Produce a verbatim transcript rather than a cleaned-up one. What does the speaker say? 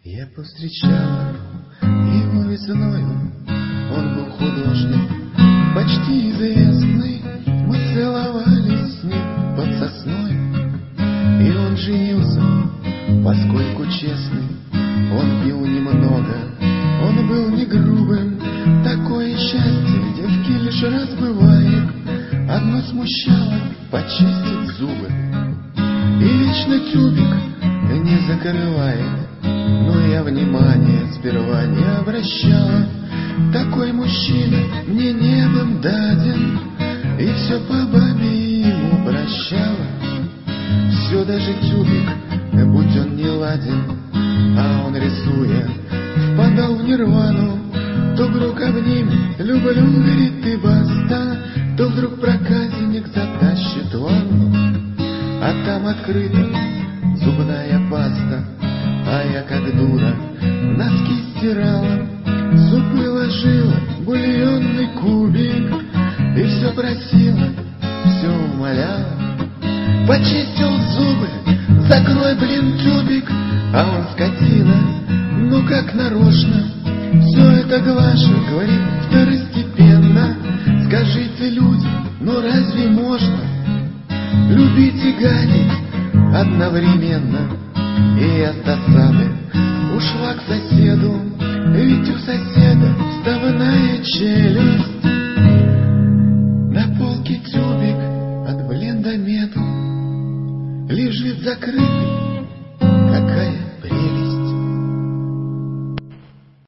Я повстречала его весною, он был художник, почти известный. Мы целовались с ним под сосной, и он женился, поскольку честный. Он пил немного, он был не грубым. Такое счастье девки лишь раз бывает. Одно смущало — почистить зубы, и вечно тюбик не закрывает. Но я внимания сперва не обращала. Такой мужчина мне небом даден, и все по бабе ему прощала. Все, даже тюбик, будь он не ладен, а он, рисуя, впадал в нирвану. То вдруг обнимет, люблю, говорит, и баста, то вдруг проказник затащит ванну, а там открыта зубная паста. А я, как дура, носки стирала, зубы ложила, бульонный кубик, и все просила, все умоляла. Почистил зубы, закрой, блин, тюбик, а он, скотина, ну как нарочно, все это глаша, говорит, второстепенно. Скажите, люди, ну разве можно любить и гадить одновременно? И я с досады ушла к соседу, ведь у соседа вставная челюсть.